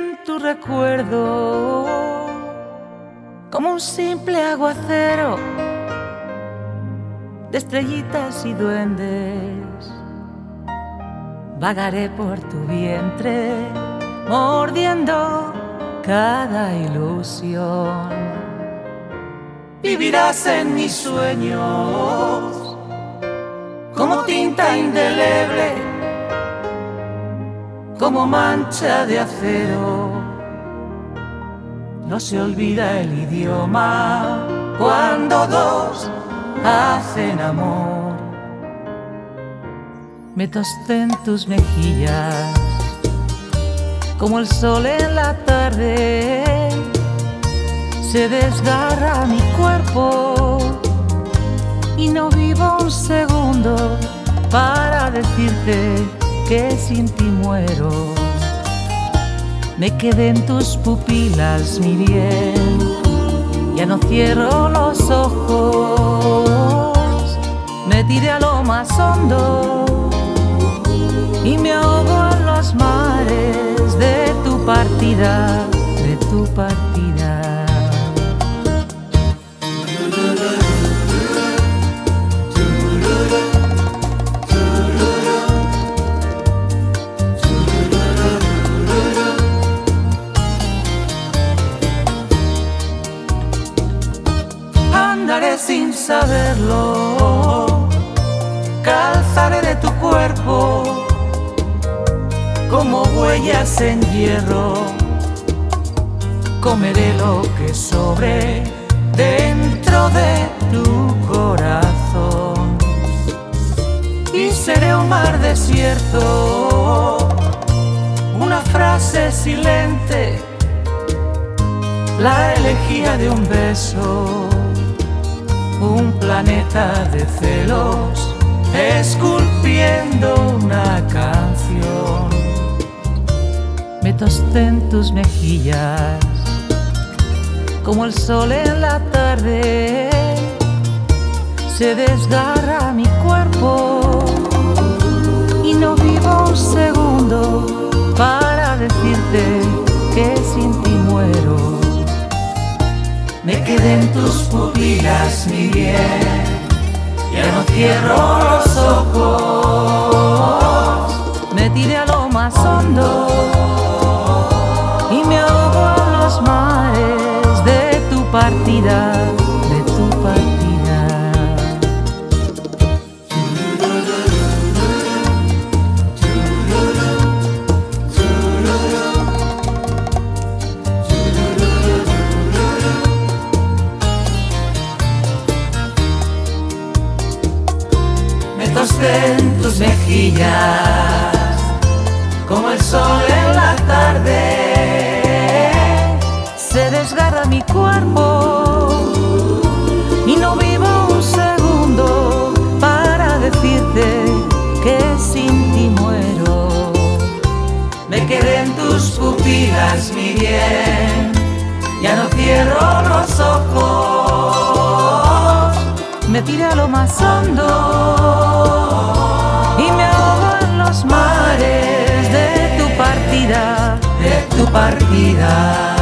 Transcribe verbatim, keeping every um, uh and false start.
en tu recuerdo como un simple aguacero de estrellitas y duendes. Vagaré por tu vientre mordiendo cada ilusión. Vivirás en mis sueños como tinta indeleble, como mancha de acero. No se olvida el idioma cuando dos hacen amor. Me tosté en tus mejillas como el sol en la tarde. Se desgarra mi cuerpo y no vivo un segundo para decirte que sin ti muero. Me quedé en tus pupilas, mi bien, ya no cierro los ojos. Me tiré a lo más hondo y me ahogo en los mares de tu partida, de tu partida. Andaré sin saberlo, calzaré de tu cuerpo como huellas en hierro. Comeré lo que sobre dentro de tu corazón y seré un mar desierto, una frase silente, la elegía de un beso. Un planeta de celos esculpiendo una canción. Me tosté en tus mejillas como el sol en la tarde. Se desgarra mi cuerpo y no vivo un segundo para decirte que sin ti muero. Me quedé en tus pupilas, mi bien, ya no cierro los ojos. Me tiré a lo más hondo y me ahogo en los mares de tu partida, de tu partida. Me tosté en tus mejillas como el sol en la tarde. Se desgarra mi cuerpo y no vivo un segundo para decirte que sin ti muero. Me quedé en tus pupilas, mi bien, ya no cierro los ojos. Me tiré a lo más hondo y me ahogo en los mares de tu partida, de tu partida.